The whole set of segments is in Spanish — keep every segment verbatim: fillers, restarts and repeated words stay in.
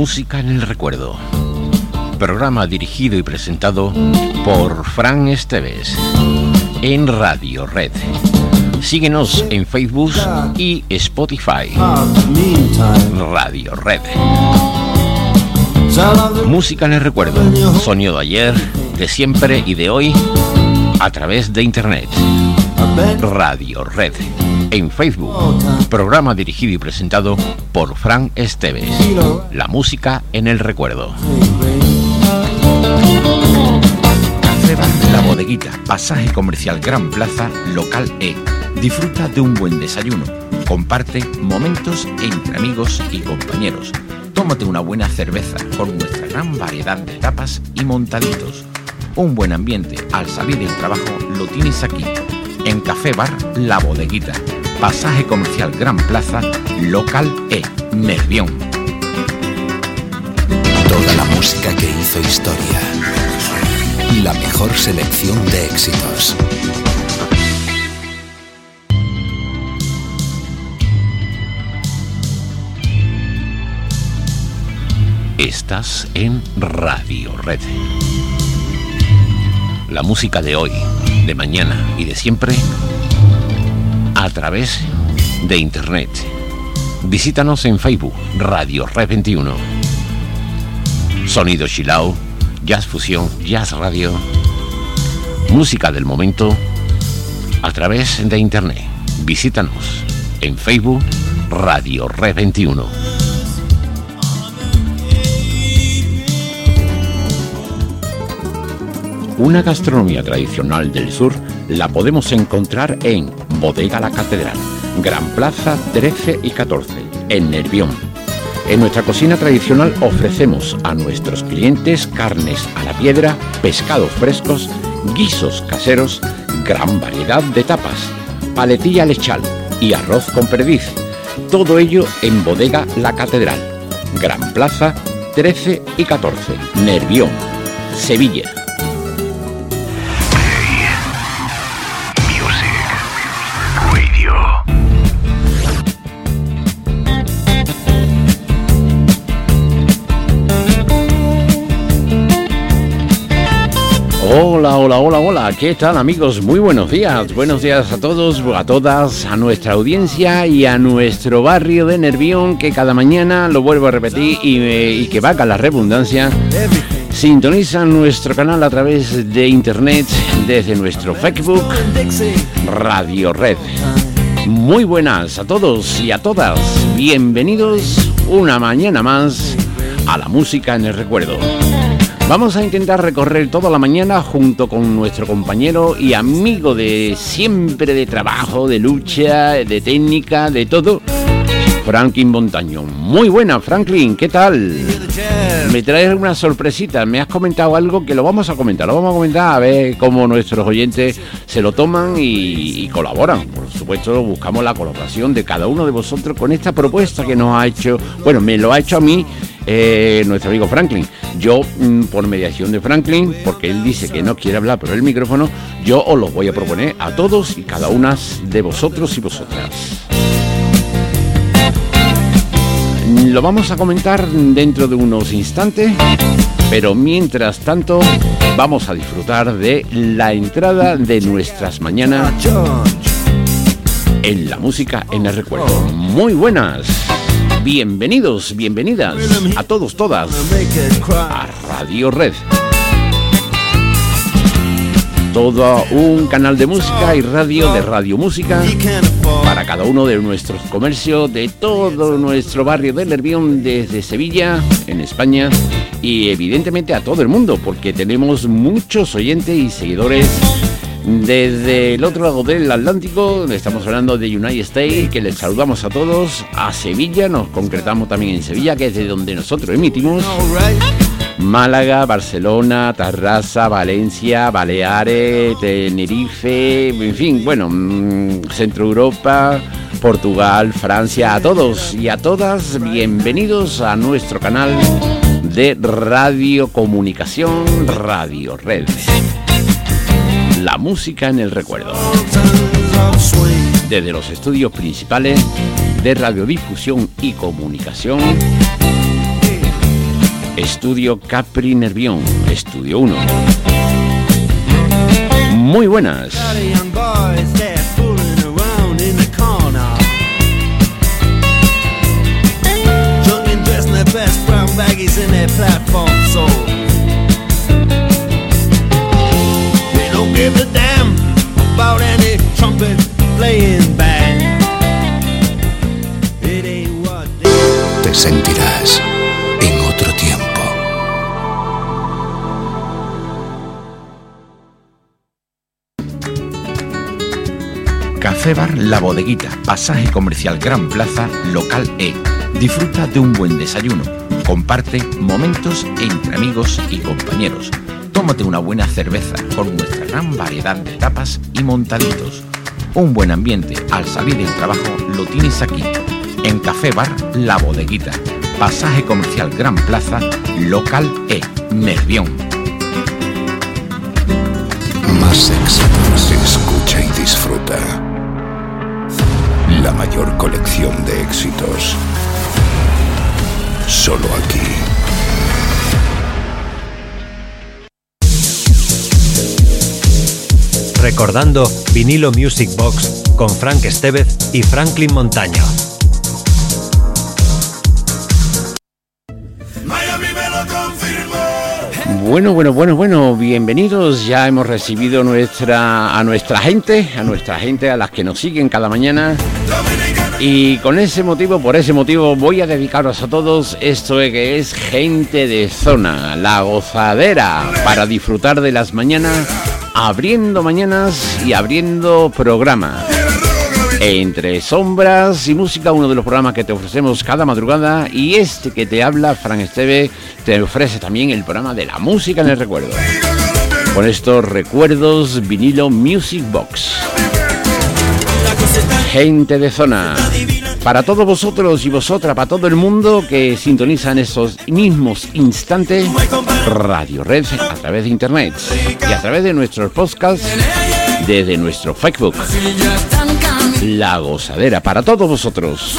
Música en el recuerdo. Programa dirigido y presentado por Fran Esteves en Radio Red. Síguenos en Facebook y Spotify. Radio Red. Música en el recuerdo. Sonido de ayer, de siempre y de hoy a través de Internet. Radio Red. En Facebook. Programa dirigido y presentado por Fran Esteves. La música en el recuerdo. Café Bar La Bodeguita, Pasaje Comercial Gran Plaza, Local E. Disfruta de un buen desayuno. Comparte momentos entre amigos y compañeros. Tómate una buena cerveza con nuestra gran variedad de tapas y montaditos. Un buen ambiente al salir del trabajo lo tienes aquí, en Café Bar La Bodeguita, Pasaje Comercial Gran Plaza, Local E, Nervión. Toda la música que hizo historia. La mejor selección de éxitos. Estás en Radio Red. La música de hoy, de mañana y de siempre a través de Internet. Visítanos en Facebook, Radio Red veintiuno. Sonido chilao, jazz fusión, jazz radio, música del momento a través de Internet. Visítanos en Facebook, Radio Red veintiuno. Una gastronomía tradicional del sur la podemos encontrar en Bodega La Catedral, Gran Plaza trece y catorce, en Nervión. En nuestra cocina tradicional ofrecemos a nuestros clientes carnes a la piedra, pescados frescos, guisos caseros, gran variedad de tapas, paletilla lechal y arroz con perdiz. Todo ello en Bodega La Catedral, Gran Plaza trece y catorce, Nervión, Sevilla. Hola, hola, hola, hola, ¿qué tal amigos? Muy buenos días, buenos días a todos, a todas, a nuestra audiencia y a nuestro barrio de Nervión, que cada mañana, lo vuelvo a repetir y, y que valga la redundancia, sintonizan nuestro canal a través de Internet, desde nuestro Facebook, Radio Red. Muy buenas a todos y a todas, bienvenidos una mañana más a la música en el recuerdo. Vamos a intentar recorrer toda la mañana junto con nuestro compañero y amigo de siempre, de trabajo, de lucha, de técnica, de todo, Franklin Montaño. Muy buena, Franklin, ¿qué tal? Me traes una sorpresita, me has comentado algo que lo vamos a comentar, lo vamos a comentar a ver cómo nuestros oyentes se lo toman y, y colaboran. Por supuesto, buscamos la colaboración de cada uno de vosotros con esta propuesta que nos ha hecho, bueno, me lo ha hecho a mí eh, nuestro amigo Franklin. Yo, mmm, por mediación de Franklin, porque él dice que no quiere hablar por el micrófono, yo os lo voy a proponer a todos y cada una de vosotros y vosotras. Lo vamos a comentar dentro de unos instantes, pero mientras tanto vamos a disfrutar de la entrada de nuestras mañanas en la música en el recuerdo. Muy buenas, bienvenidos, bienvenidas a todos, todas a Radio Red. Todo un canal de música y radio de Radio Música para cada uno de nuestros comercios de todo nuestro barrio de Nervión, desde Sevilla, en España, y evidentemente a todo el mundo, porque tenemos muchos oyentes y seguidores desde el otro lado del Atlántico. Estamos hablando de United States, que les saludamos a todos, a Sevilla, nos concretamos también en Sevilla, que es de donde nosotros emitimos. Málaga, Barcelona, Tarrasa, Valencia, Baleares, Tenerife, en fin, bueno, Centro Europa, Portugal, Francia, a todos y a todas, bienvenidos a nuestro canal de radiocomunicación Radio Red. La música en el recuerdo. Desde los estudios principales de radiodifusión y comunicación Estudio Capri Nervión, Estudio uno. Muy buenas. Te sentirás en otro tiempo. Café Bar La Bodeguita, Pasaje Comercial Gran Plaza, Local E. Disfruta de un buen desayuno. Comparte momentos entre amigos y compañeros. Tómate una buena cerveza con nuestra gran variedad de tapas y montaditos. Un buen ambiente al salir del trabajo lo tienes aquí, en Café Bar La Bodeguita, Pasaje Comercial Gran Plaza, Local E, Nervión. Más éxitos, escucha y disfruta. La mayor colección de éxitos. Solo aquí. Recordando Vinilo Music Box con Frank Estevez y Franklin Montaño. Bueno, bueno, bueno, bueno, bienvenidos. Ya hemos recibido nuestra, a nuestra gente, a nuestra gente, a las que nos siguen cada mañana. Y con ese motivo, por ese motivo, voy a dedicaros a todos esto que es Gente de Zona, la gozadera, para disfrutar de las mañanas, abriendo mañanas y abriendo programa. Entre sombras y música, uno de los programas que te ofrecemos cada madrugada, y este que te habla, Frank Esteve, te ofrece también el programa de la música en el recuerdo. Con estos recuerdos, Vinilo Music Box. Gente de Zona, para todos vosotros y vosotras, para todo el mundo que sintoniza en estos mismos instantes Radio Red a través de internet y a través de nuestros podcasts desde nuestro Facebook. La Gozadera, para todos vosotros.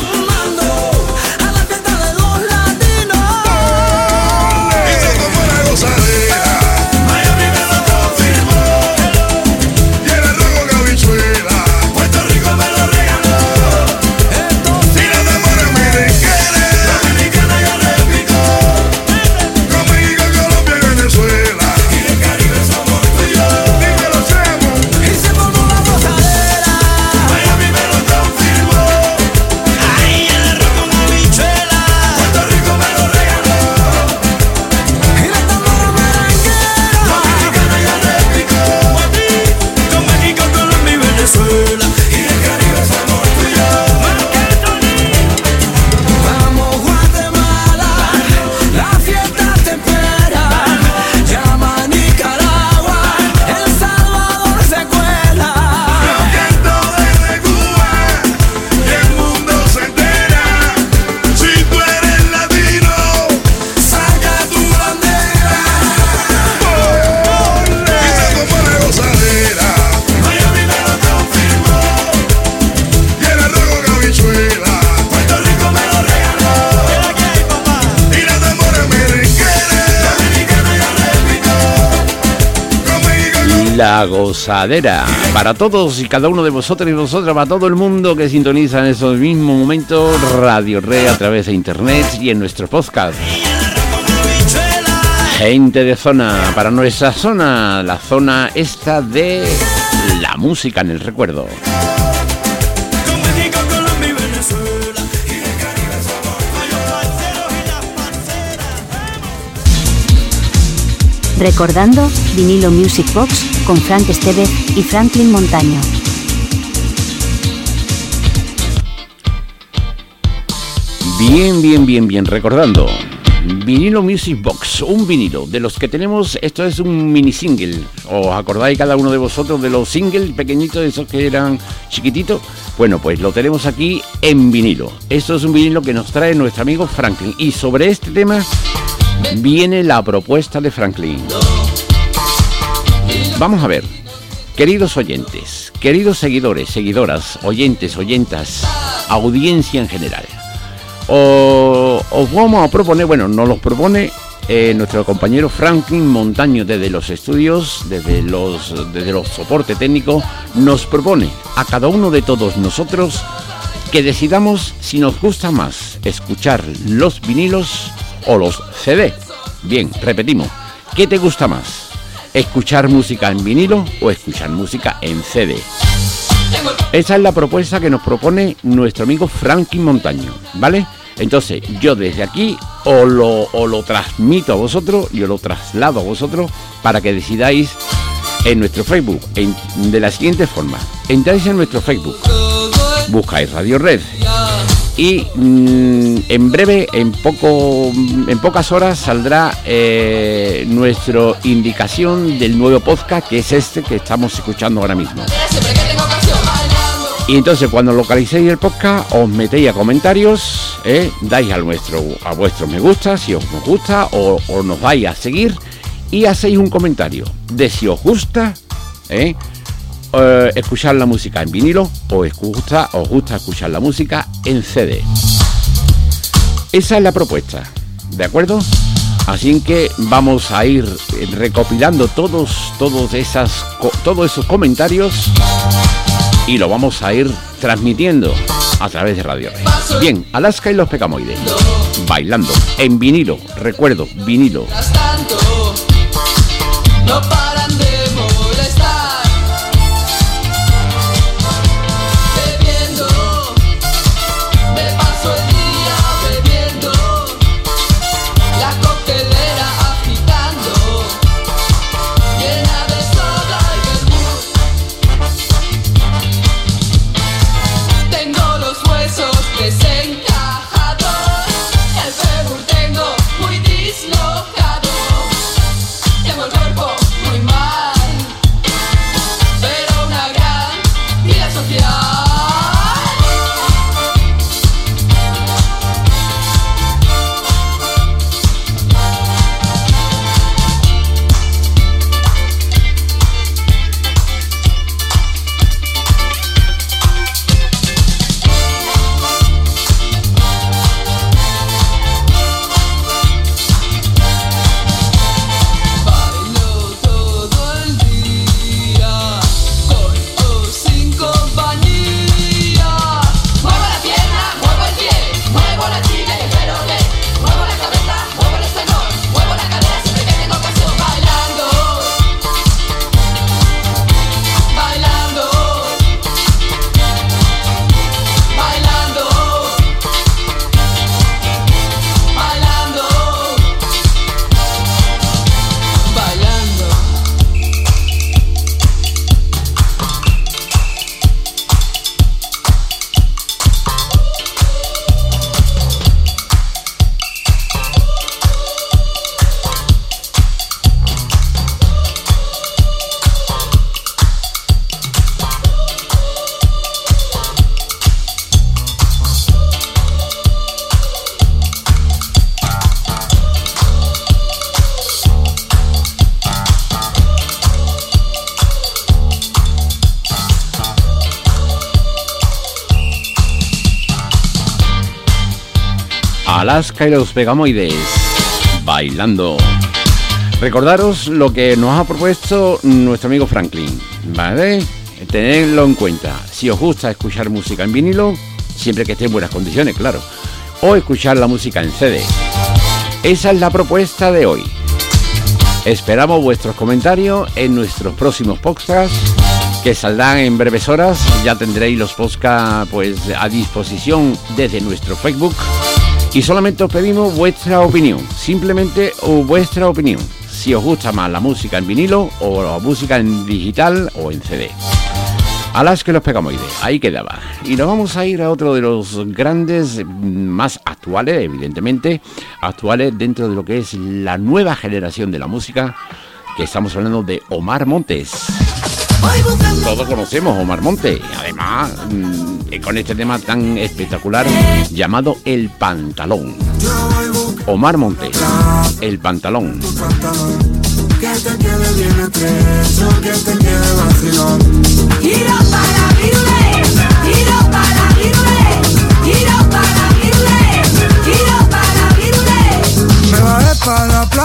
La Gozadera, para todos y cada uno de vosotros y vosotras, para todo el mundo que sintoniza en esos mismos momentos Radio Red a través de internet y en nuestro podcast. Gente de Zona, para nuestra zona, la zona esta de la música en el recuerdo. Recordando Vinilo Music Box con Frank Estevez y Franklin Montaño. Bien, bien, bien, bien, recordando. Vinilo Music Box, un vinilo de los que tenemos. Esto es un mini single. ¿Os acordáis cada uno de vosotros de los singles pequeñitos, esos que eran chiquititos? Bueno, pues lo tenemos aquí en vinilo. Esto es un vinilo que nos trae nuestro amigo Franklin. Y sobre este tema viene la propuesta de Franklin. Vamos a ver, queridos oyentes, queridos seguidores, seguidoras, oyentes, oyentas, audiencia en general. O, os vamos a proponer, bueno, nos los propone eh, nuestro compañero Franklin Montaño desde los estudios, desde los, desde los soportes técnicos, nos propone a cada uno de todos nosotros que decidamos si nos gusta más escuchar los vinilos o los C D. Bien, repetimos, ¿qué te gusta más? ¿Escuchar música en vinilo o escuchar música en C D? Esa es la propuesta que nos propone nuestro amigo Franklin Montaño, ¿vale? Entonces, yo desde aquí os lo, os lo transmito a vosotros, yo lo traslado a vosotros para que decidáis en nuestro Facebook, en, de la siguiente forma. Entráis en nuestro Facebook, buscáis Radio Red y mmm, en breve, en poco, en pocas horas saldrá eh, nuestra indicación del nuevo podcast, que es este que estamos escuchando ahora mismo. Y entonces cuando localicéis el podcast os metéis a comentarios, eh, dais a nuestro a vuestro me gusta si os gusta, o, o nos vais a seguir y hacéis un comentario de si os gusta eh, eh, escuchar la música en vinilo o os gusta, os gusta escuchar la música en C D. Esa es la propuesta, ¿de acuerdo? Así que vamos a ir recopilando todos, todos, esas, todos esos comentarios y lo vamos a ir transmitiendo a través de Radio Red. Bien, Alaska y los Pegamoides, bailando en vinilo, recuerdo, vinilo. No paran de molestar, bebiendo, me paso el día bebiendo, la coctelera agitando, llena de soda y vermut. Tengo los huesos desencajados, el fémur tengo muy dislocado, tengo el cuerpo muy mal, pero una gran vida social. Bailo todo el día, con o sin compañía. Muevo la pierna, muevo el pie, muevo la chica y el peroné, muevo la cabeza, muevo el esternón, muevo la cadera siempre que tengo ocasión. Bailando, bailando, bailando, bailando, bailando. Alaska y los Pegamoides, bailando. Recordaros lo que nos ha propuesto nuestro amigo Franklin, ¿vale? Tenedlo en cuenta. Si os gusta escuchar música en vinilo, siempre que esté en buenas condiciones, claro, o escuchar la música en C D. Esa es la propuesta de hoy. Esperamos vuestros comentarios en nuestros próximos podcasts, que saldrán en breves horas. Ya tendréis los podcasts pues a disposición desde nuestro Facebook. Y solamente os pedimos vuestra opinión, simplemente vuestra opinión, si os gusta más la música en vinilo o la música en digital o en C D. Alaska y los Pegamoides, ahí quedaba. Y nos vamos a ir a otro de los grandes, más actuales, evidentemente, actuales dentro de lo que es la nueva generación de la música, que estamos hablando de Omar Montes. Todos conocemos a Omar Montes, además mmm, con este tema tan espectacular llamado El Pantalón. Omar Montes, El Pantalón. Que te quede bien estrecho, que te quede vacilón. Giro para virule, giro para virule, giro para virule, giro para virule. Me bajé para la playa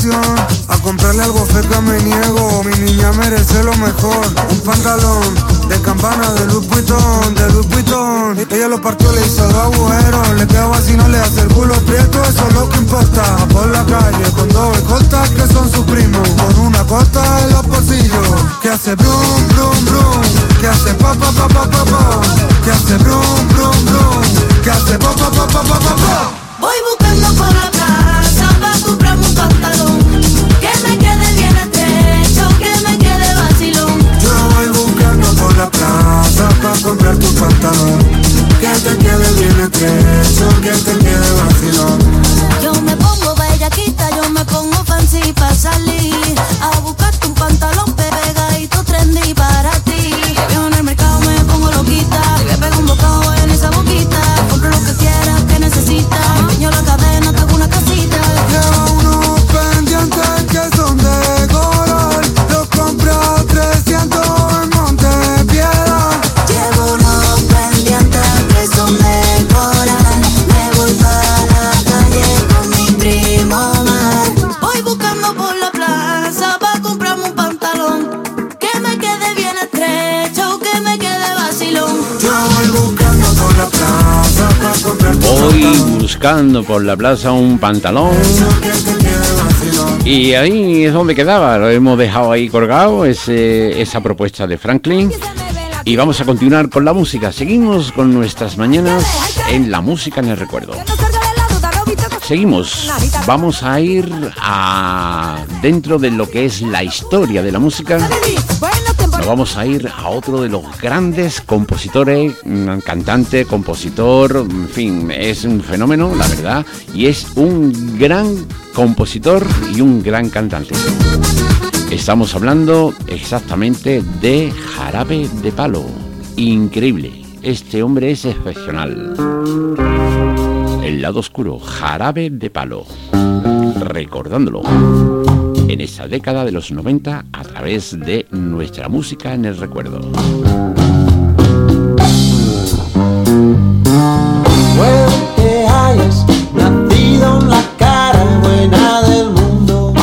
ocasión, a comprarle algo feca me niego. Mi niña merece lo mejor. Un pantalón de campana de Louis Vuitton, de Louis Vuitton. Ella lo partió, le hizo dos agujeros. Le queda vacino, le hace el culo prieto. Eso es lo que importa. Por la calle con dos escoltas que son sus primos, con una costa en los bolsillos. Que hace brum, brum, brum. Que hace pa, pa, pa, pa, pa, pa. Que hace brum, brum, brum. Que hace pa, pa, pa, pa, pa, pa, pa. Voy buscando por la plaza pa' comprarme un pantalón que me quede bien estrecho, que me quede vacilón. Yo voy buscando por la plaza pa' comprar tu pantalón que te quede bien estrecho, que te quede vacilón. Yo me pongo bellaquita, yo me pongo fancy pa' salir a buscarte un pantalón pegadito trendy para ti. Yo en el mercado me pongo loquita, le pego un bocado en esa boquita. Compro lo que quieras, que necesitas. Empeño la cadena, te hago una casita. Lleva unos pendientes que son de coral, los compra a trescientos en Montepiedad. Llevo unos pendientes que son de coral. Me voy para la calle con mi primo Omar. Voy buscando por la plaza pa' comprarme un pantalón que me quede bien estrecho, que me quede vacilón. Yo voy buscando por la plaza pa' comprar tu Voy pantalón buscando por la plaza un pantalón. que te quede vacilón. Y ahí es donde quedaba, lo hemos dejado ahí colgado, ese, esa propuesta de Franklin. Y vamos a continuar con la música. Seguimos con nuestras mañanas en la música en el recuerdo. Seguimos, vamos a ir a dentro de lo que es la historia de la música. Nos vamos a ir a otro de los grandes compositores, cantante, compositor, en fin, es un fenómeno, la verdad, y es un gran compositor y un gran cantante. Estamos hablando exactamente de Jarabe de Palo. Increíble, este hombre es excepcional. El lado oscuro, Jarabe de Palo, recordándolo en esa década de los noventa a través de nuestra música en el recuerdo. Puede que hayas nacido en la cara buena del mundo.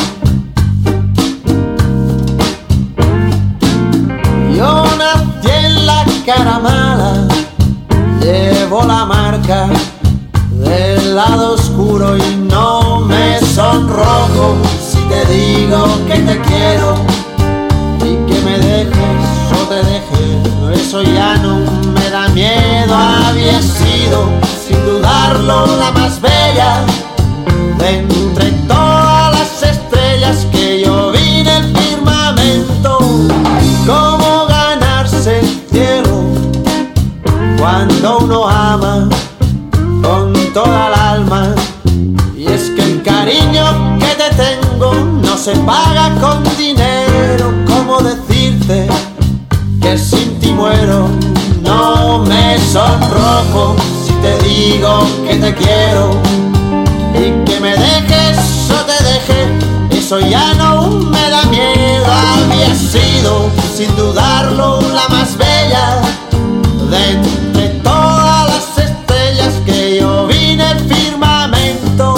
Yo nací en la cara mala, llevo la marca del lado oscuro y no me sonrojo si te digo que te quiero y que me dejes o te deje. Eso ya no me da miedo, había sido sin dudarlo la más bella de entre todas las estrellas que yo vi en el firmamento. Cómo ganarse el cielo cuando uno ama con toda el alma. Y es que el cariño que te tengo no se paga con dinero. ¿Cómo decirte que sin ti muero? No me sonrojo si te digo que te quiero y que me dejes o te deje. Eso ya no me da miedo, había sido sin dudarlo la más bella de entre todas las estrellas que yo vi en el firmamento.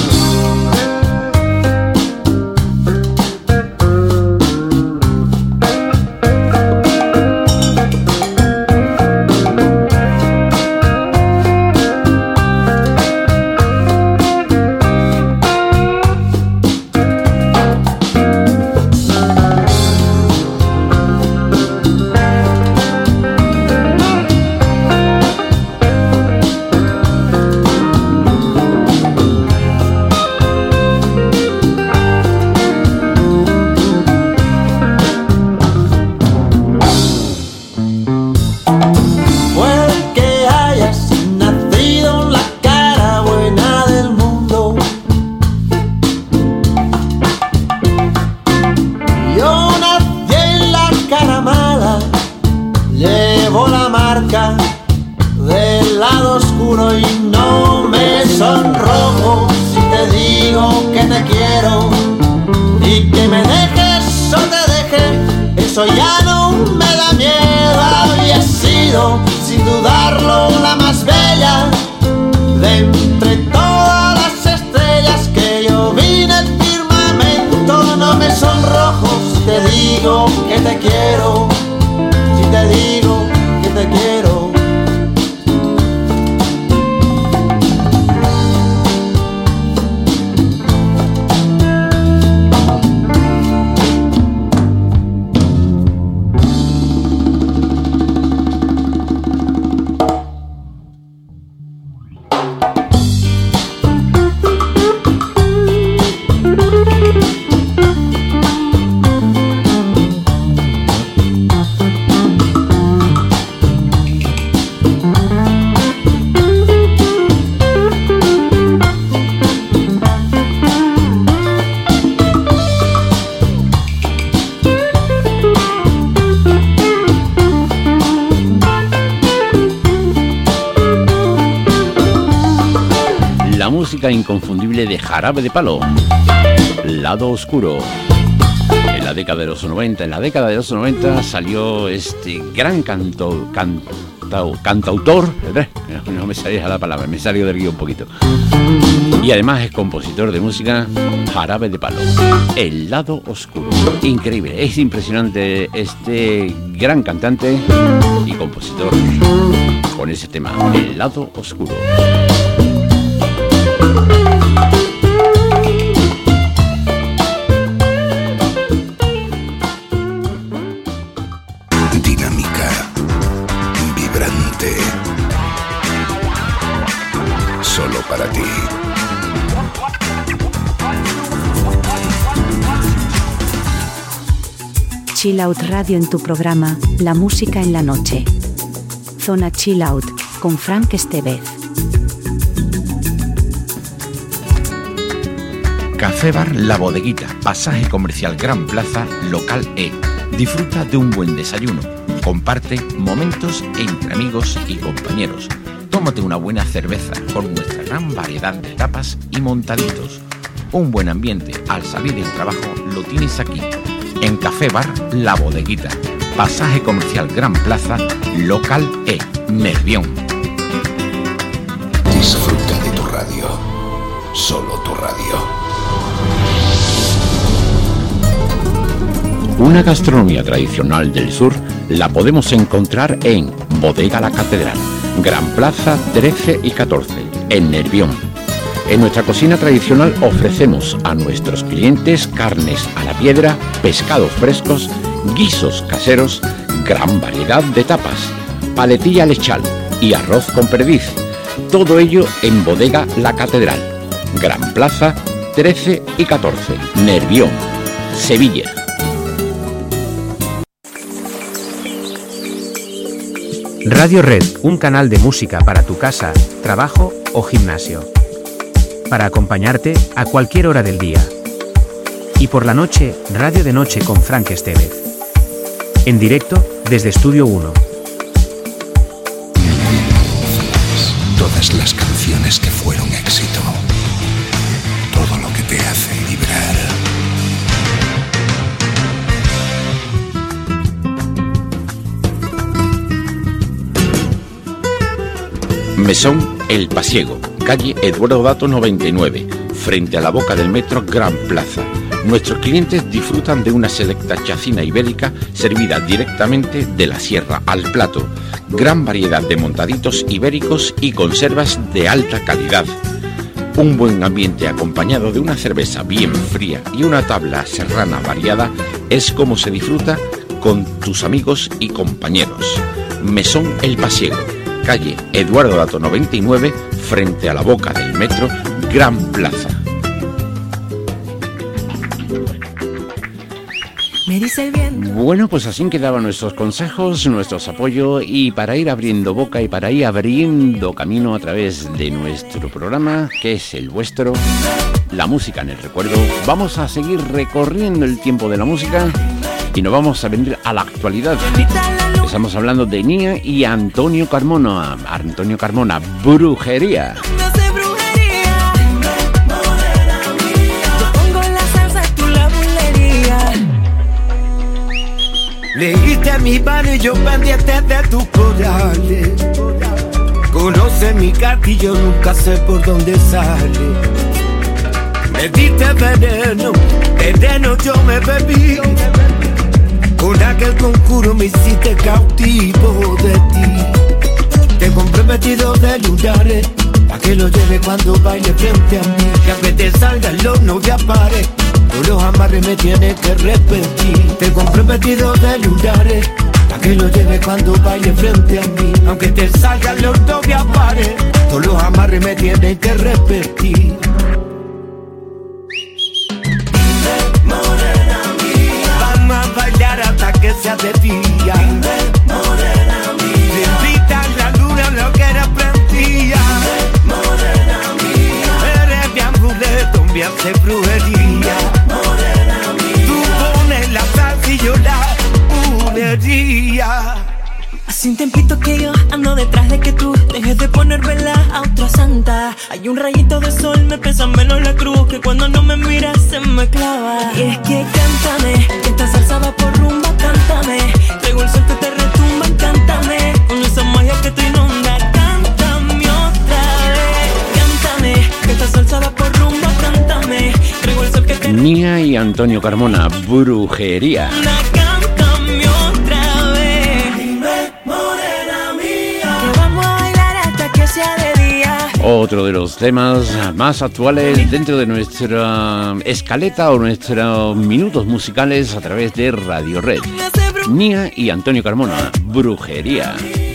Eso ya no me da miedo, había sido sin dudarlo la más bella de entre todas las estrellas que yo vi en el firmamento. digo que te quiero, si te digo que te quiero. Inconfundible de Jarabe de Palo, Lado Oscuro. En la década de los noventa, en la década de los noventa salió este gran canto, cantau, cantautor, no me salía la palabra, me salió del guión un poquito. Y además es compositor de música, Jarabe de Palo, El Lado Oscuro. Increíble, es impresionante este gran cantante y compositor con ese tema, El Lado Oscuro. Dinámica, vibrante, solo para ti. Chill Out Radio en tu programa, La Música en la Noche. Zona Chill Out, con Frank Estevez. Café Bar La Bodeguita, Pasaje Comercial Gran Plaza, Local E. Disfruta de un buen desayuno. Comparte momentos entre amigos y compañeros. Tómate una buena cerveza con nuestra gran variedad de tapas y montaditos. Un buen ambiente al salir del trabajo lo tienes aquí, en Café Bar La Bodeguita, Pasaje Comercial Gran Plaza, Local E, Nervión. Disfruta de tu radio, solo tu radio. Una gastronomía tradicional del sur la podemos encontrar en Bodega La Catedral, Gran Plaza trece y catorce, en Nervión. En nuestra cocina tradicional ofrecemos a nuestros clientes carnes a la piedra, pescados frescos, guisos caseros, gran variedad de tapas, paletilla lechal y arroz con perdiz. Todo ello en Bodega La Catedral, Gran Plaza trece y catorce, Nervión, Sevilla. Radio Red, un canal de música para tu casa, trabajo o gimnasio. Para acompañarte a cualquier hora del día. Y por la noche, Radio de Noche con Frank Estevez. En directo desde Estudio uno. Todas las canciones que fueron éxito. Todo lo que te hace vibrar. Mesón El Pasiego, calle Eduardo Dato noventa y nueve, frente a la boca del metro Gran Plaza. Nuestros clientes disfrutan de una selecta chacina ibérica servida directamente de la sierra al plato. Gran variedad de montaditos ibéricos y conservas de alta calidad. Un buen ambiente acompañado de una cerveza bien fría y una tabla serrana variada es como se disfruta con tus amigos y compañeros. Mesón El Pasiego, calle Eduardo Dato noventa y nueve, frente a la boca del metro Gran Plaza. Bueno, pues así quedaban nuestros consejos, nuestros apoyos, y para ir abriendo boca y para ir abriendo camino a través de nuestro programa, que es el vuestro, La Música en el Recuerdo, vamos a seguir recorriendo el tiempo de la música y nos vamos a venir a la actualidad. Estamos hablando de Nia y Antonio Carmona. Antonio Carmona, Brujería. Leíste mi mano y yo pendiente de tus corales. Conoce mi gatillo, nunca sé por dónde sale. Me diste veneno, veneno yo me bebí. hiciste cautivo de ti. Te compré vestido de lunares, pa' que lo lleve cuando baile frente a mí. Que aunque te salgan los no te apare, tú los amarres me tienes que repetir. Te compré vestido de lunares, pa' que lo lleve cuando baile frente a mí. Aunque te salgan los no te apare, tú los amarres me tienes que repetir. Hasta que sea de día. Dime, morena mía. Bendita la luna, lo que era prendía. Dime, morena mía. Eres mi amuleto, me hace brujería. Dime, morena mía. Tú pones la salsa y yo la bulería. Hace un tiempito que yo ando detrás de que tú dejes de poner vela a otra santa. Hay un rayito de sol, me pesa menos la cruz, que cuando no me miras se me clava. Y es que cántame, que esta salsa va por rumba, cántame. Traigo el sol que te retumba, cántame. Con esa magia que te inunda, cántame otra vez. Cántame, que esta salsa va por rumba, cántame. Traigo el sol que te Nia y Antonio Carmona, Brujería. Otro de los temas más actuales dentro de nuestra escaleta o nuestros minutos musicales a través de Radio Red. Nia y Antonio Carmona, Brujería.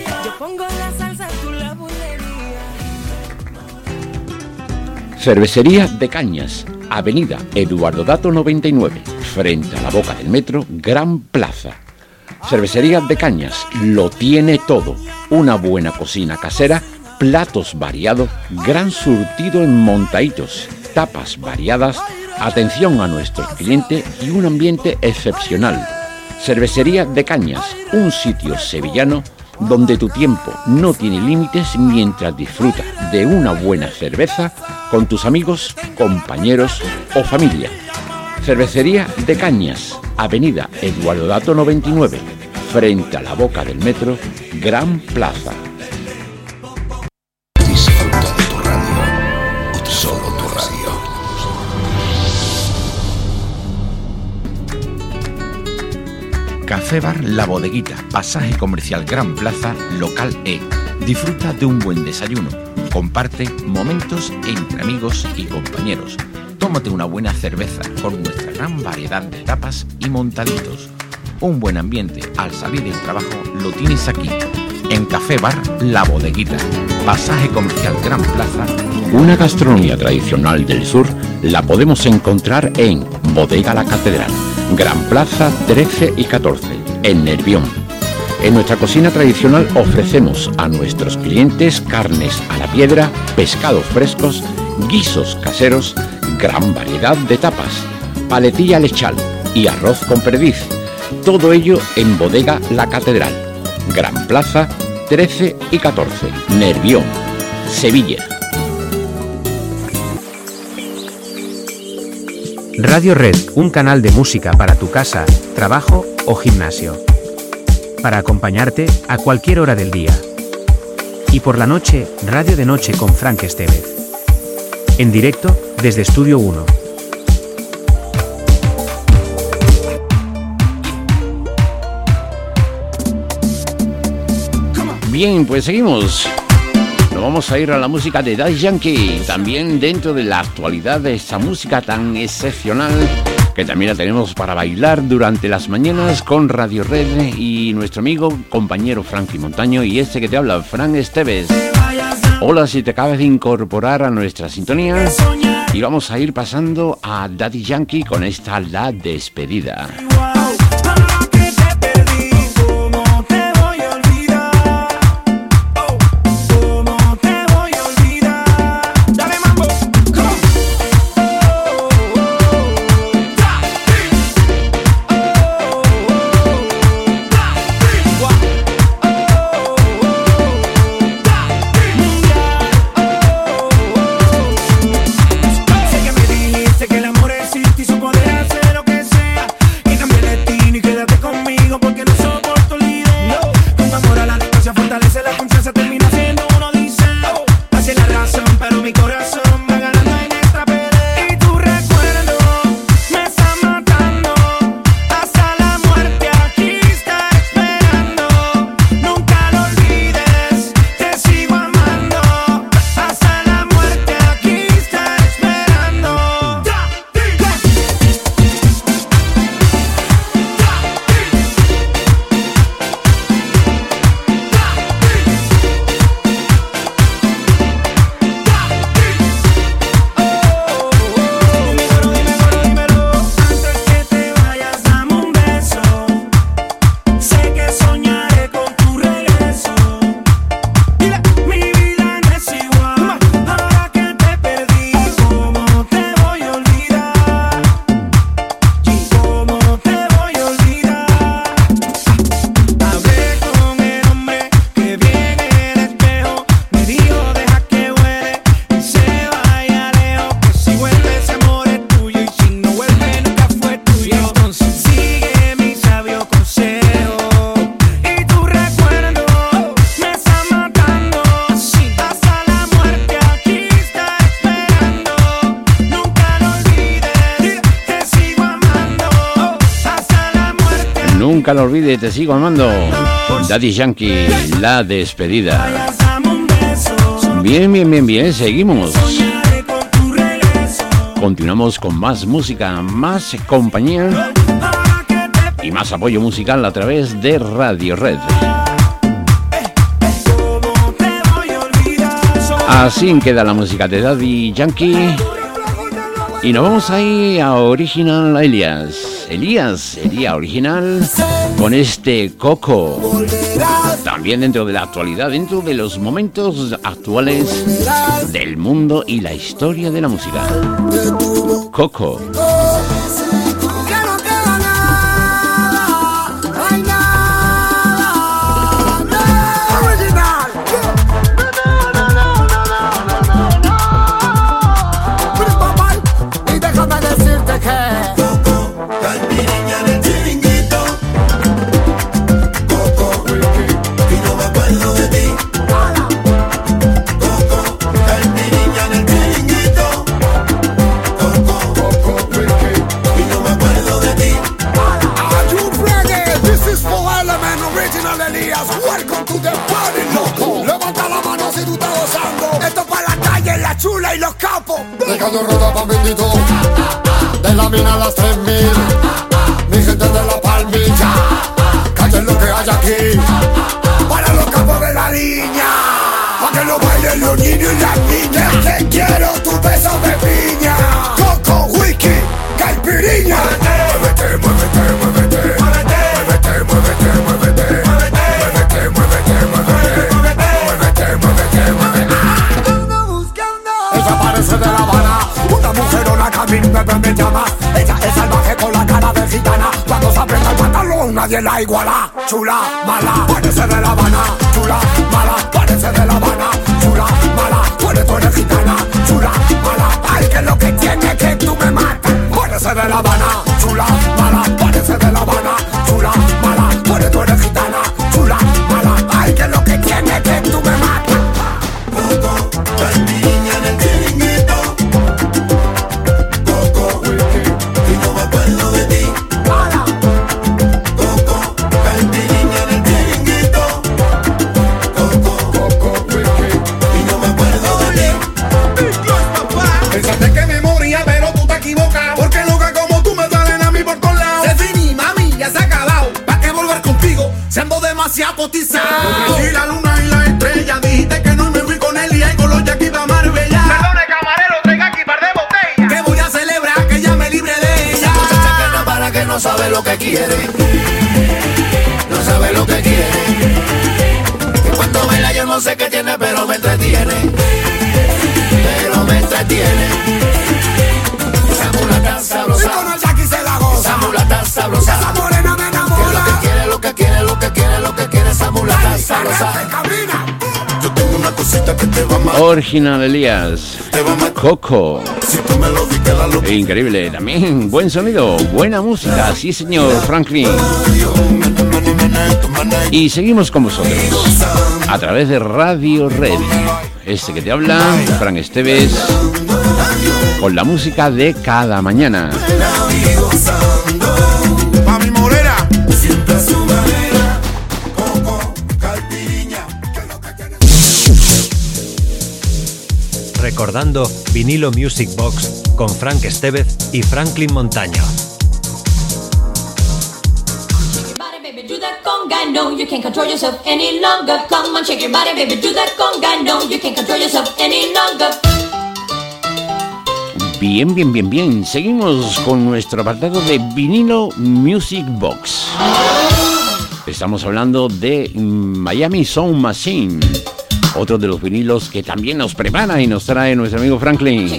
Cervecería de Cañas, Avenida Eduardo Dato noventa y nueve, frente a la boca del metro, Gran Plaza. Cervecería de Cañas, lo tiene todo. Una buena cocina casera, platos variados, gran surtido en montaditos, tapas variadas, atención a nuestros clientes y un ambiente excepcional. Cervecería de Cañas, un sitio sevillano donde tu tiempo no tiene límites mientras disfrutas de una buena cerveza con tus amigos, compañeros o familia. Cervecería de Cañas, Avenida Eduardo Dato noventa y nueve, frente a la boca del metro, Gran Plaza. Café Bar La Bodeguita, Pasaje Comercial Gran Plaza, Local E. Disfruta de un buen desayuno. Comparte momentos entre amigos y compañeros. Tómate una buena cerveza con nuestra gran variedad de tapas y montaditos. Un buen ambiente al salir del trabajo lo tienes aquí, en Café Bar La Bodeguita, Pasaje Comercial Gran Plaza. Una gastronomía tradicional del sur la podemos encontrar en Bodega La Catedral, Gran Plaza trece y catorce, en Nervión. En nuestra cocina tradicional ofrecemos a nuestros clientes carnes a la piedra, pescados frescos, guisos caseros, gran variedad de tapas, paletilla lechal y arroz con perdiz. Todo ello en Bodega La Catedral, Gran Plaza trece y catorce, Nervión, Sevilla. Radio Red, un canal de música para tu casa, trabajo o gimnasio. Para acompañarte a cualquier hora del día. Y por la noche, Radio de Noche con Frank Estevez. En directo desde Estudio uno. Bien, pues seguimos. Nos vamos a ir a la música de Daddy Yankee, también dentro de la actualidad de esta música tan excepcional que también la tenemos para bailar durante las mañanas con Radio Red y nuestro amigo, compañero Frankie Montaño y este que te habla, Frank Estevez. Hola, si te acabas de incorporar a nuestra sintonía y vamos a ir pasando a Daddy Yankee con esta La Despedida. Sé que me dijiste que el amor existe y su poder hace lo que sea y también Nunca lo olvides, te sigo amando. Daddy Yankee, la despedida. Bien, bien, bien, bien, seguimos. Continuamos con más música, más compañía y más apoyo musical a través de Radio Red. Así queda la música de Daddy Yankee. Y nos vamos ahí a Original Elías. Elías, Elías Original, con este Coco. También dentro de la actualidad, dentro de los momentos actuales del mundo y la historia de la música. Coco. Chula y los capos. Dejando roda pan bendito. De la mina a las tres mil. Mi gente de la palmilla. Callen lo que hay aquí. Para los capos de la línea. Pa' que lo bailen los niños y las niñas. Te quiero tu beso de piña. Coco, wiki, caipiriña. Muévete, muévete, muévete. Muévete, muévete, muévete. Muévete, muévete, muévete. Muévete, muévete, muévete. Ella parece de La Habana, una mujerona que a mí me, me llama. Ella es salvaje con la cara de gitana. Cuando se aprieta el pantalón nadie la iguala. Chula, mala, parece de La Habana. Chula, mala, parece de La Habana. Chula, mala, tú eres, tú eres gitana. Chula, mala, ay que lo que tiene que tú me matas. Parece de La Habana. Chula, mala, parece de La Habana. Chula, mala, tú eres, tú eres gitana. Chula, mala, ay que lo que tiene que tú me matas. Cotizado. Y la luna y la estrella. Dijiste que no me fui con él y ahí con los Jackie pa' Marbella. Perdone camarero, traiga aquí par de botellas. Que voy a celebrar que ya me libre de ella. Esa muchacha que no para, que no sabe lo que quiere. No sabe lo que quiere. Que cuando baila yo no sé qué tiene, pero me entretiene. Pero me entretiene. Esa mulata sabrosa. Y con el Jackie se la goza. Esa mulata sabrosa. Esa morena me enamora. Que lo que quiere, lo que quiere, lo que quiere, lo que quiere esa mulata sabrosa. Yo tengo una cosita que te va a matar. Original Elías, Coco. Increíble, también buen sonido, buena música, sí señor Franklin. Y seguimos con vosotros a través de Radio Red. Este que te habla, Frank Esteves, con la música de cada mañana. Recordando Vinilo Music Box con Frank Estevez y Franklin Montaño. No, you can't control yourself any longer. Come on, shake your body, baby, do that conga. No, you can't control yourself any longer. Bien, bien, bien, bien. Seguimos con nuestro apartado de Vinilo Music Box. Estamos hablando de Miami Sound Machine, otro de los vinilos que también nos prepara y nos trae nuestro amigo Franklin.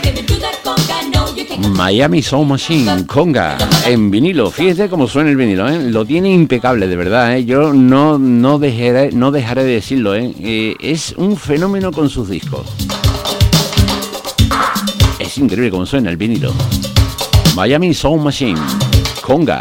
Miami Sound Machine, conga, en vinilo. Fíjate cómo suena el vinilo, ¿eh? Lo tiene impecable, de verdad, ¿eh? Yo no, no, dejaré, no dejaré de decirlo, ¿eh? Eh, es un fenómeno con sus discos. Es increíble cómo suena el vinilo. Miami Sound Machine, conga.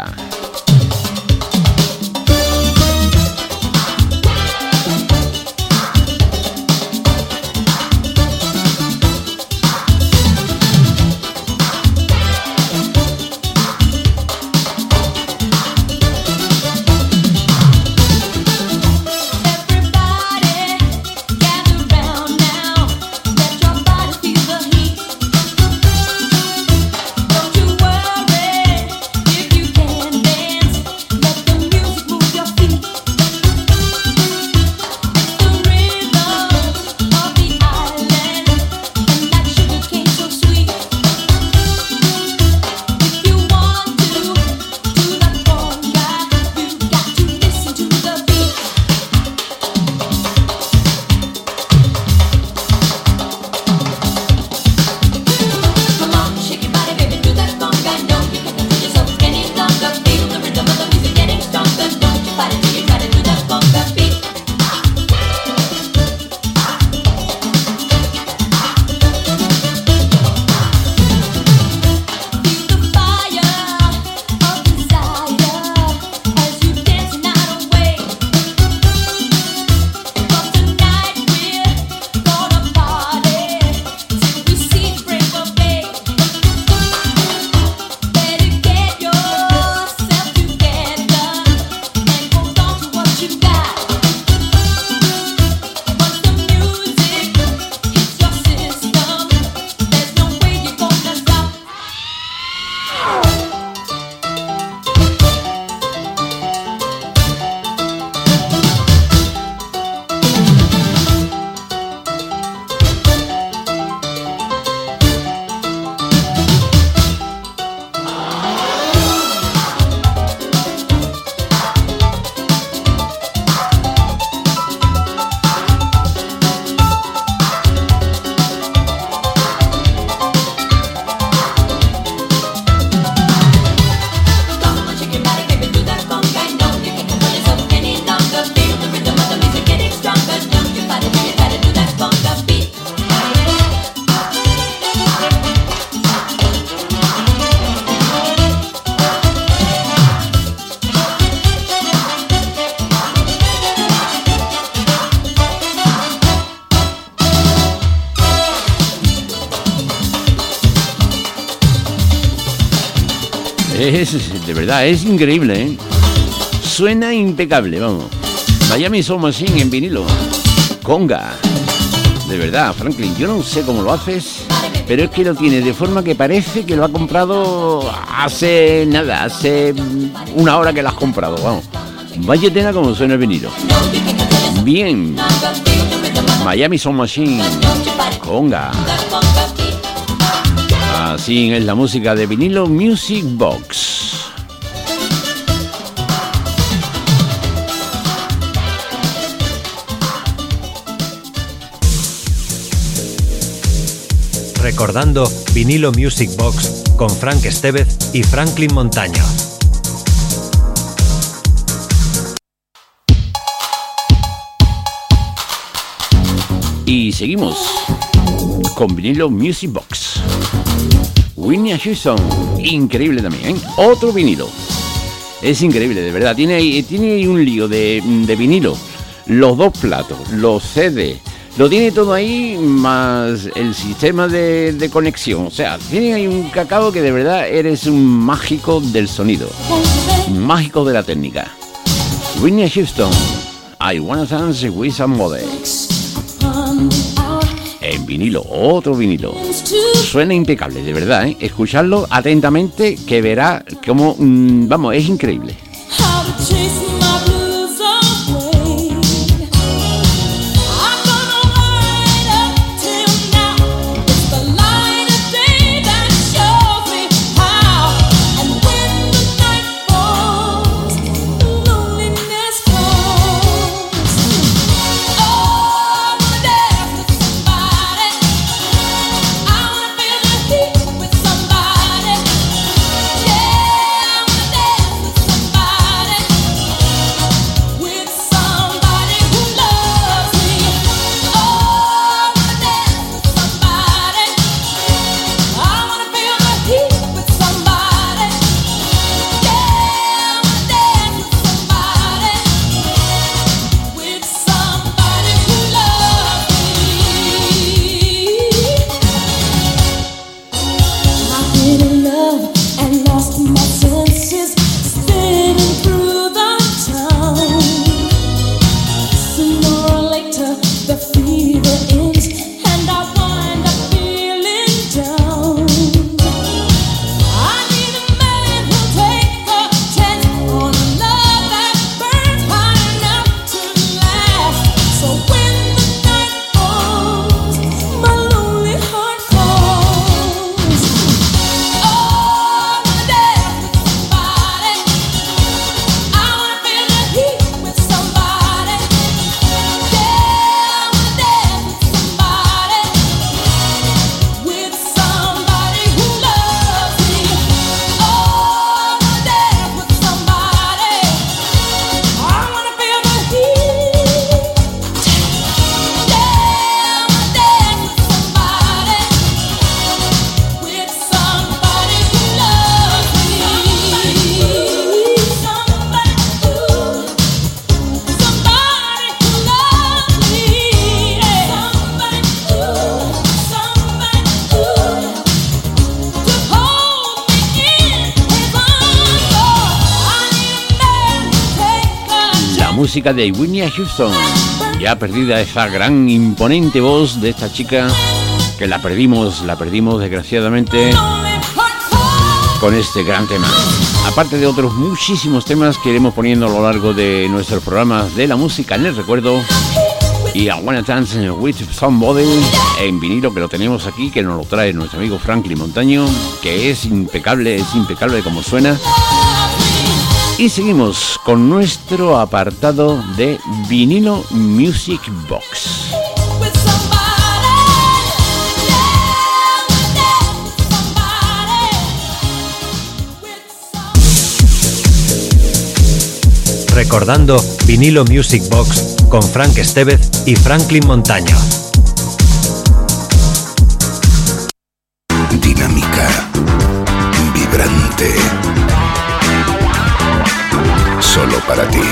Es, de verdad, es increíble, ¿eh? Suena impecable, vamos. Miami Soul Machine en vinilo. Conga. De verdad, Franklin, yo no sé cómo lo haces, pero es que lo tiene de forma que parece que lo ha comprado hace nada, hace una hora que lo has comprado, vamos. Vaya tela como suena el vinilo. Bien. Miami Soul Machine. Conga. Así es la música de Vinilo Music Box. Recordando Vinilo Music Box con Frank Estevez y Franklin Montaña. Y seguimos con Vinilo Music Box. Whitney Houston, increíble también, ¿eh? Otro vinilo. Es increíble, de verdad. Tiene ahí, tiene ahí un lío de, de vinilo. Los dos platos, los C D. Lo tiene todo ahí, más el sistema de, de conexión. O sea, tiene ahí un cacao que de verdad eres un mágico del sonido. Un mágico de la técnica. Whitney Houston, I Wanna Dance With Somebody. En vinilo, otro vinilo. Suena impecable, de verdad, ¿eh? Escuchadlo atentamente que verá cómo... Mmm, vamos, es increíble. Música de Whitney Houston, ya perdida esa gran imponente voz de esta chica que la perdimos, la perdimos desgraciadamente con este gran tema. Aparte de otros muchísimos temas que iremos poniendo a lo largo de nuestros programas de la música en el recuerdo, y I Wanna Dance With Somebody en vinilo, que lo tenemos aquí, que nos lo trae nuestro amigo Franklin Montaño, que es impecable, es impecable como suena. Y seguimos con nuestro apartado de Vinilo Music Box. Recordando Vinilo Music Box con Frank Estevez y Franklin Montaño. Dinámica, vibrante, solo para ti.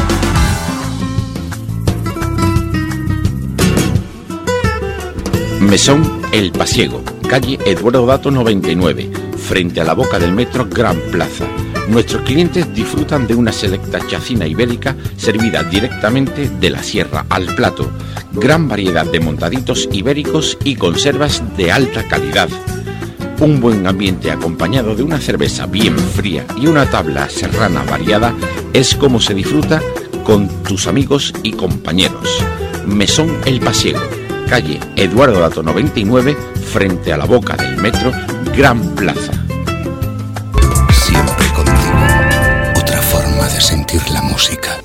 Me Mesón El Pasiego, calle Eduardo Dato noventa y nueve, frente a la boca del metro Gran Plaza. Nuestros clientes disfrutan de una selecta chacina ibérica servida directamente de la sierra al plato. Gran variedad de montaditos ibéricos y conservas de alta calidad. Un buen ambiente acompañado de una cerveza bien fría y una tabla serrana variada es como se disfruta con tus amigos y compañeros. Mesón El Pasiego, calle Eduardo Dato noventa y nueve, frente a la boca del metro Gran Plaza. Siempre contigo. Otra forma de sentir la música.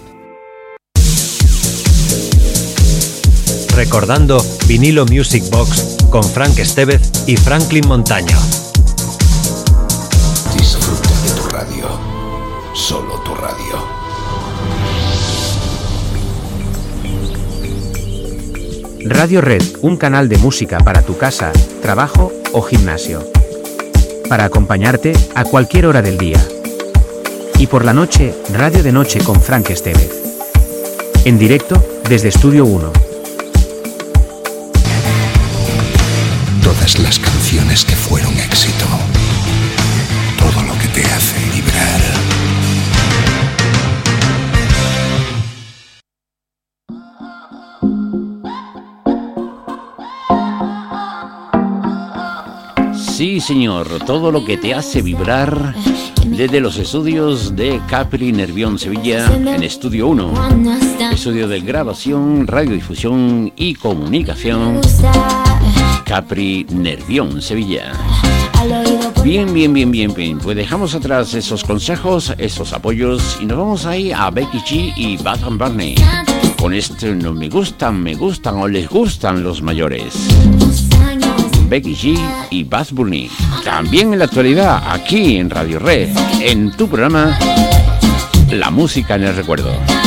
Recordando Vinilo Music Box con Frank Estevez y Franklin Montaña. Disfruta de tu radio. Solo tu radio. Radio Red, un canal de música para tu casa, trabajo o gimnasio. Para acompañarte a cualquier hora del día. Y por la noche, Radio de Noche con Frank Estevez. En directo desde Estudio uno. Todas las canciones que fueron éxito. Todo lo que te hace vibrar. Sí, señor, todo lo que te hace vibrar desde los estudios de Capri Nervión Sevilla en Estudio uno, estudio de grabación, radiodifusión y comunicación, Capri Nervión Sevilla. Bien, bien, bien, bien, bien, pues dejamos atrás esos consejos, esos apoyos y nos vamos ahí a Becky G y Bad Bunny. Con este no me gustan, me gustan o les gustan los mayores. Becky G y Bad Bunny. También en la actualidad, aquí en Radio Red, en tu programa La Música en el Recuerdo.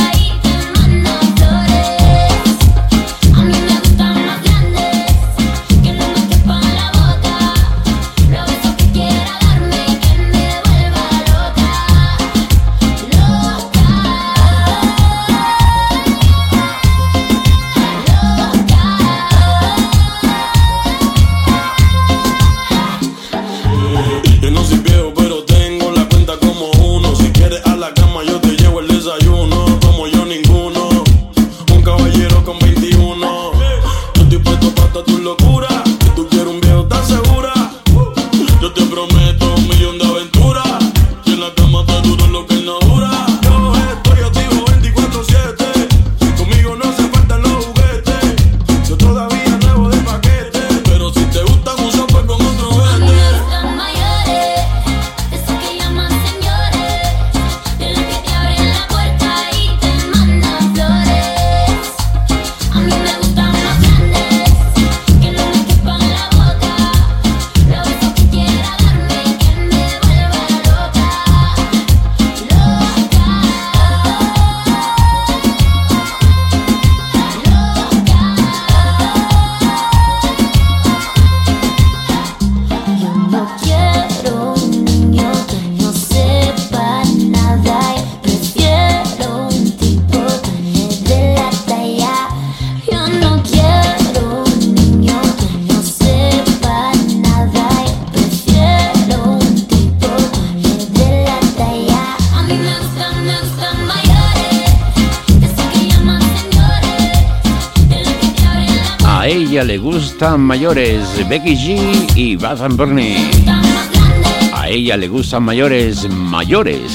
Le gustan mayores, Becky G y Bad Bunny. A ella le gustan mayores, mayores.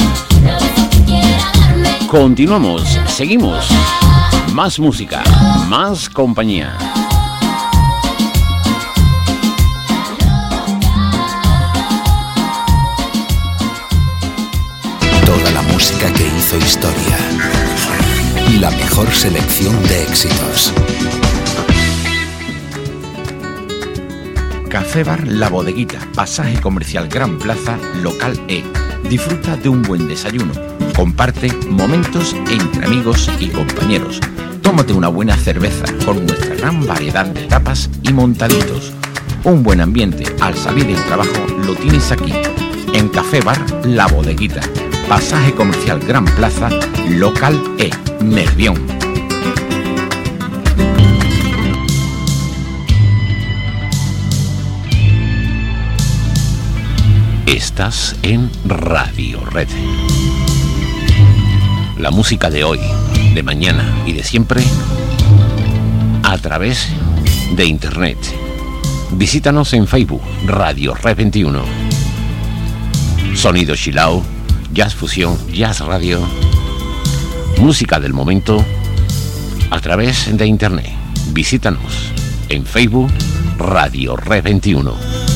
Continuamos, seguimos. Más música, más compañía. Toda la música que hizo historia. La mejor selección de éxitos. Café Bar La Bodeguita, pasaje comercial Gran Plaza, local E. Disfruta de un buen desayuno. Comparte momentos entre amigos y compañeros. Tómate una buena cerveza con nuestra gran variedad de tapas y montaditos. Un buen ambiente al salir del trabajo lo tienes aquí, en Café Bar La Bodeguita, pasaje comercial Gran Plaza, local E, Nervión. Estás en Radio Red. La música de hoy, de mañana y de siempre a través de Internet. Visítanos en Facebook, Radio Red veintiuno. Sonido chilao, jazz fusión, jazz radio, música del momento a través de Internet. Visítanos en Facebook, Radio Red veintiuno.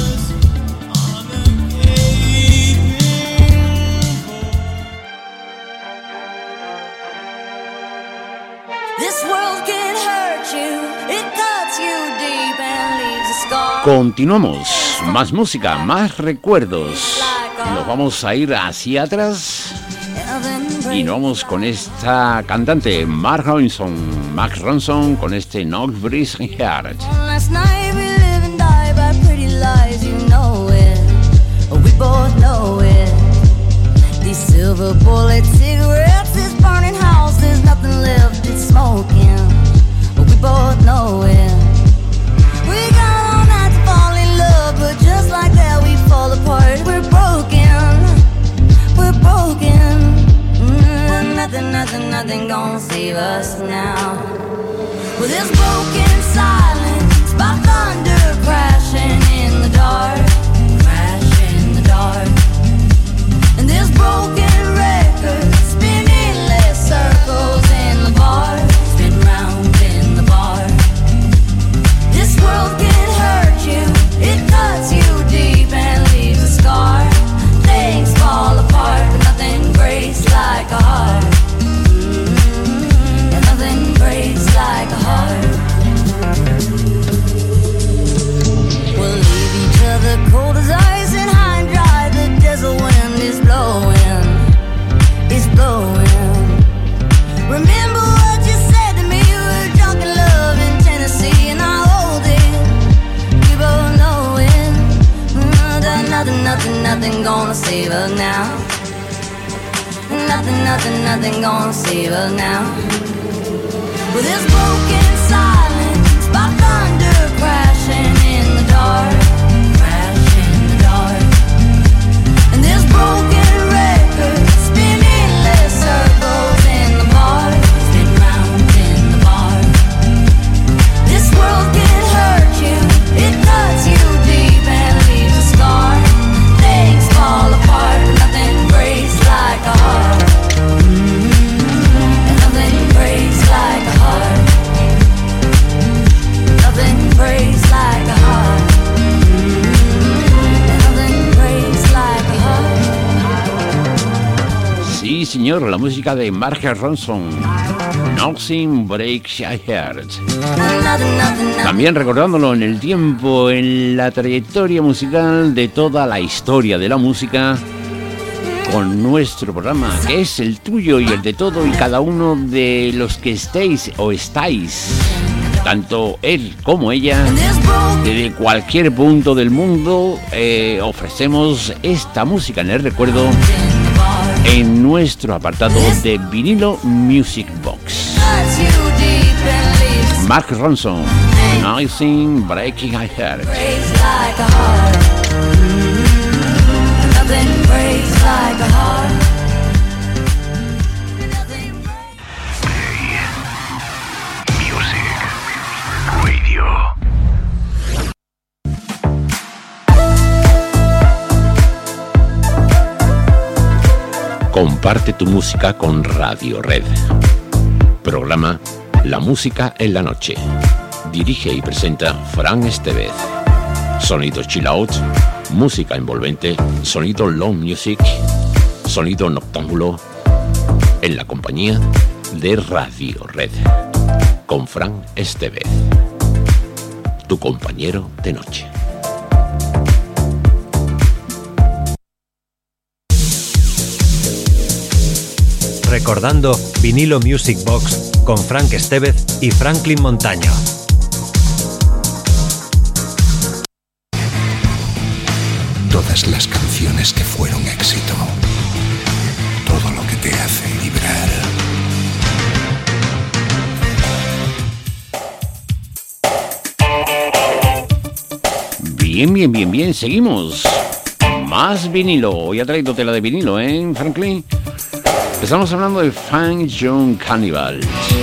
Continuamos, más música, más recuerdos. Nos vamos a ir hacia atrás y nos vamos con esta cantante, Mark Ronson. Mark Ronson con este Knock Breeze Heart. Last night we live and die by pretty lies, you know it. We both know it. These silver bullet cigarettes, this burning house, there's nothing left, it's smoking. We both know it. We got all night to fall in love, but just like that we fall apart. We're broken, we're broken. Mm, nothing, nothing, nothing gonna save us now. Well, this broken silence by thunder crashing in the dark, crashing in the dark. And this broken record spinning less circles in the bar, spin round in the bar. This world can hurt you, it cuts you deep and leaves a scar. Things fall apart, but nothing breaks like a heart. Mm-hmm. And nothing breaks like a heart. We'll leave each other cold as ice and high and dry. The desert wind is blowing, it's blowing. Remember what you said to me, you were drunk in love in Tennessee, and I hold it, we both know it. Mm, that nothing, nothing, nothing gonna save us now. Nothing, nothing, nothing gonna save us now. With this broken silence by thunder crashing in the dark, crashing in the dark. And this broken record spinning less circles in the bar, spin round in the bar. This world can hurt you, it cuts you deep and leaves a scar. Things fall apart, but nothing breaks like a heart. Mm-hmm. And nothing breaks like a heart. Nothing breaks like a heart. Mm-hmm. And nothing breaks like a heart. Sí, señor, la música de Mark Ronson. Nothing Breaks My Heart. También recordándolo en el tiempo, en la trayectoria musical de toda la historia de la música, con nuestro programa, que es el tuyo y el de todo y cada uno de los que estéis o estáis, tanto él como ella, desde cualquier punto del mundo, eh, ofrecemos esta música en el recuerdo en nuestro apartado de Vinilo Music Box. Mark Ronson, Nothing Breaking My Heart. Comparte tu música con Radio Red. Programa La Música en la Noche. Dirige y presenta Fran Estevez. Sonido chill out, música envolvente, sonido long music, sonido noctámbulo, en la compañía de Radio Red. Con Fran Estevez, tu compañero de noche. Recordando Vinilo Music Box con Frank Estevez y Franklin Montaña. Todas las canciones que fueron éxito. Todo lo que te hace vibrar. Bien, bien, bien, bien, seguimos. Más vinilo. Hoy ha traído tela de vinilo, ¿eh, Franklin? Estamos hablando de Funk Young Cannibal.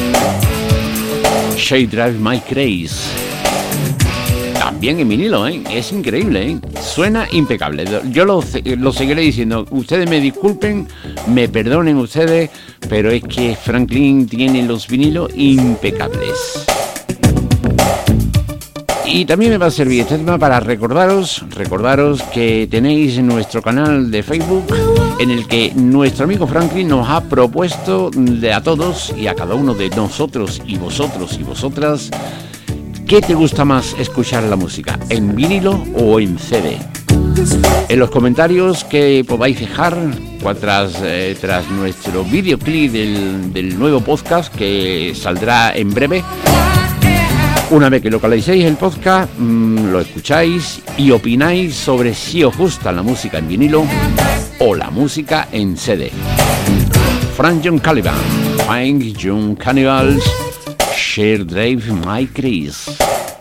She Drive My Craze. También en vinilo, ¿eh? Es increíble, ¿eh? Suena impecable. Yo lo, lo seguiré diciendo. Ustedes me disculpen, me perdonen ustedes, pero es que Franklin tiene los vinilos impecables. Y también me va a servir este tema para recordaros, recordaros que tenéis nuestro canal de Facebook en el que nuestro amigo Franklin nos ha propuesto de a todos y a cada uno de nosotros y vosotros y vosotras ¿qué te gusta más escuchar la música? ¿En vinilo o en C D? En los comentarios que podáis dejar tras, eh, tras nuestro videoclip del, del nuevo podcast que saldrá en breve. Una vez que localicéis el podcast, mmm, lo escucháis y opináis sobre si os gusta la música en vinilo o la música en C D. Funk Young Cannibal, Funk Young Cannibals, She Drive My Craze.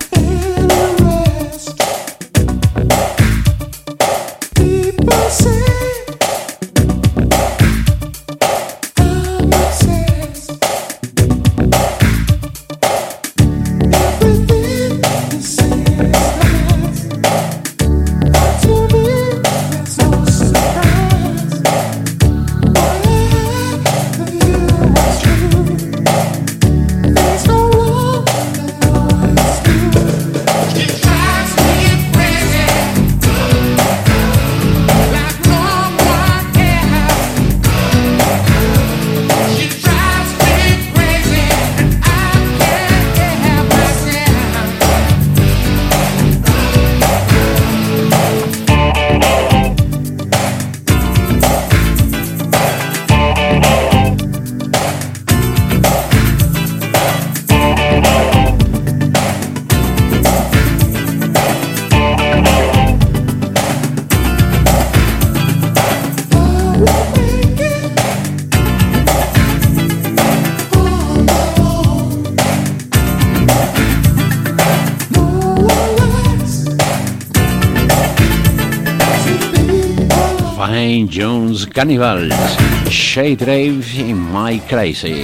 Jones Cannibals, She Drive My Crazy.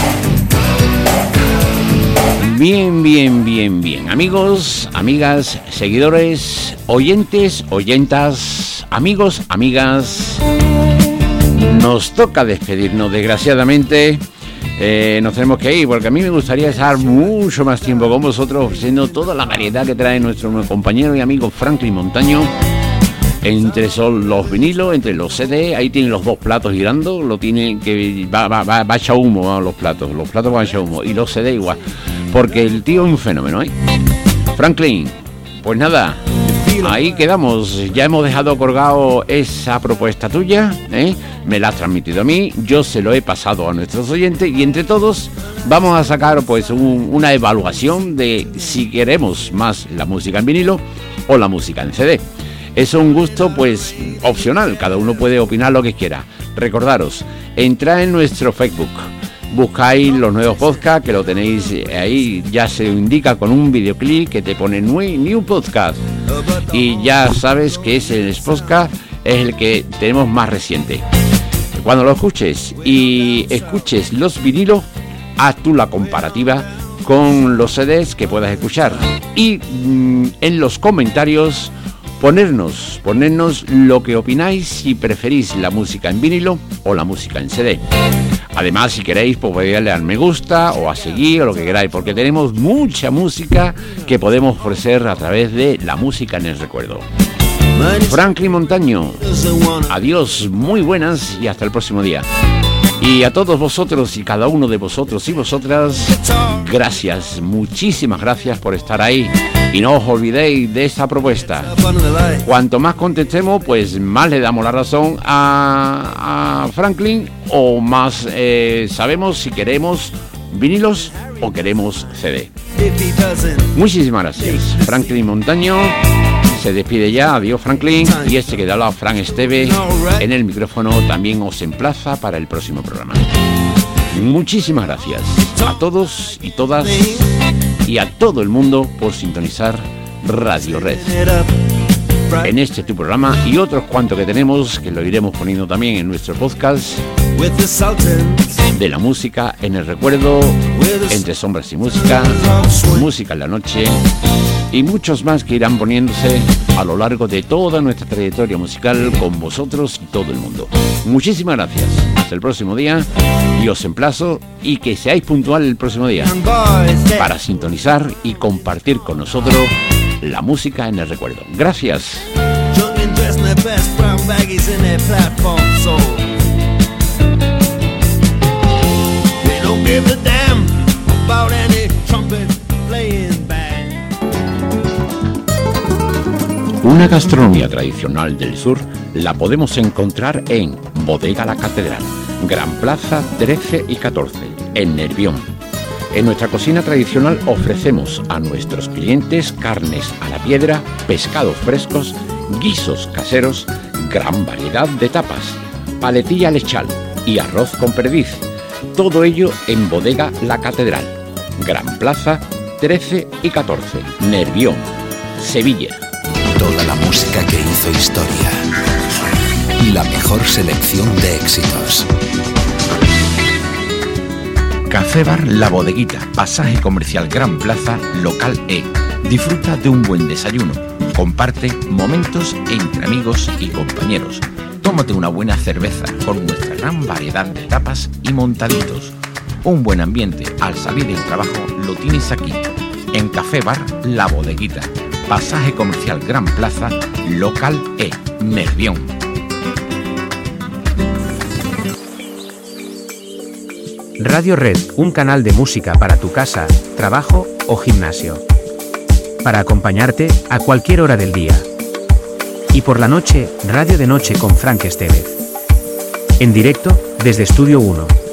Bien, bien, bien, bien. Amigos, amigas, seguidores, oyentes, oyentas, amigos, amigas. Nos toca despedirnos, desgraciadamente. Eh, nos tenemos que ir porque a mí me gustaría estar mucho más tiempo con vosotros, ofreciendo toda la variedad que trae nuestro compañero y amigo Franklin Montaño. Entre son los vinilos, entre los C D, ahí tienen los dos platos girando, lo tienen que va, va, va, va a echar humo a los platos, los platos van a echar humo y los C D igual, porque el tío es un fenómeno, ¿eh? Franklin, pues nada, ahí quedamos, ya hemos dejado colgado esa propuesta tuya, ¿eh? Me la has transmitido a mí, yo se lo he pasado a nuestros oyentes y entre todos vamos a sacar pues un, una evaluación de si queremos más la música en vinilo o la música en C D. Es un gusto pues opcional, cada uno puede opinar lo que quiera. Recordaros, entrad en nuestro Facebook, buscáis los nuevos podcasts que lo tenéis ahí, ya se indica con un videoclip que te pone New Podcast y ya sabes que ese podcast es el que tenemos más reciente. Cuando lo escuches y escuches los vinilos, haz tú la comparativa con los C Ds que puedas escuchar y mmm, en los comentarios Ponernos, ponernos lo que opináis, si preferís la música en vinilo o la música en C D. Además, si queréis, pues podéis darle al me gusta o a seguir o lo que queráis, porque tenemos mucha música que podemos ofrecer a través de la música en el recuerdo. Franklin Montaño, adiós, muy buenas y hasta el próximo día. Y a todos vosotros y cada uno de vosotros y vosotras, gracias, muchísimas gracias por estar ahí. Y no os olvidéis de esta propuesta. Cuanto más contestemos, pues más le damos la razón a, a Franklin o más eh, sabemos si queremos vinilos o queremos C D. Muchísimas gracias. Franklin Montaño se despide ya. Adiós, Franklin. Y este que da la Fran Esteve en el micrófono también os emplaza para el próximo programa. Muchísimas gracias a todos y todas y a todo el mundo por sintonizar Radio Red. en este tu programa y otros cuantos que tenemos, que lo iremos poniendo también en nuestro podcast de la música en el recuerdo, Entre sombras y música, Música en la noche y muchos más que irán poniéndose a lo largo de toda nuestra trayectoria musical con vosotros y todo el mundo. Muchísimas gracias. Hasta el próximo día y os emplazo y que seáis puntual el próximo día para sintonizar y compartir con nosotros la música en el recuerdo. Gracias. Una gastronomía tradicional del sur la podemos encontrar en Bodega La Catedral, Gran Plaza trece y catorce, en Nervión. En nuestra cocina tradicional ofrecemos a nuestros clientes carnes a la piedra, pescados frescos, guisos caseros, gran variedad de tapas, paletilla lechal y arroz con perdiz. Todo ello en Bodega La Catedral, Gran Plaza trece y catorce, Nervión, Sevilla. Toda la música que hizo historia. La mejor selección de éxitos. Café Bar La Bodeguita, Pasaje Comercial Gran Plaza, Local E. Disfruta de un buen desayuno. Comparte momentos entre amigos y compañeros. Tómate una buena cerveza con nuestra gran variedad de tapas y montaditos. Un buen ambiente al salir del trabajo lo tienes aquí, en Café Bar La Bodeguita, Pasaje Comercial Gran Plaza, Local E, Nervión. Radio Red, un canal de música para tu casa, trabajo o gimnasio. Para acompañarte a cualquier hora del día. Y por la noche, Radio de Noche con Frank Estevez. En directo desde Estudio uno.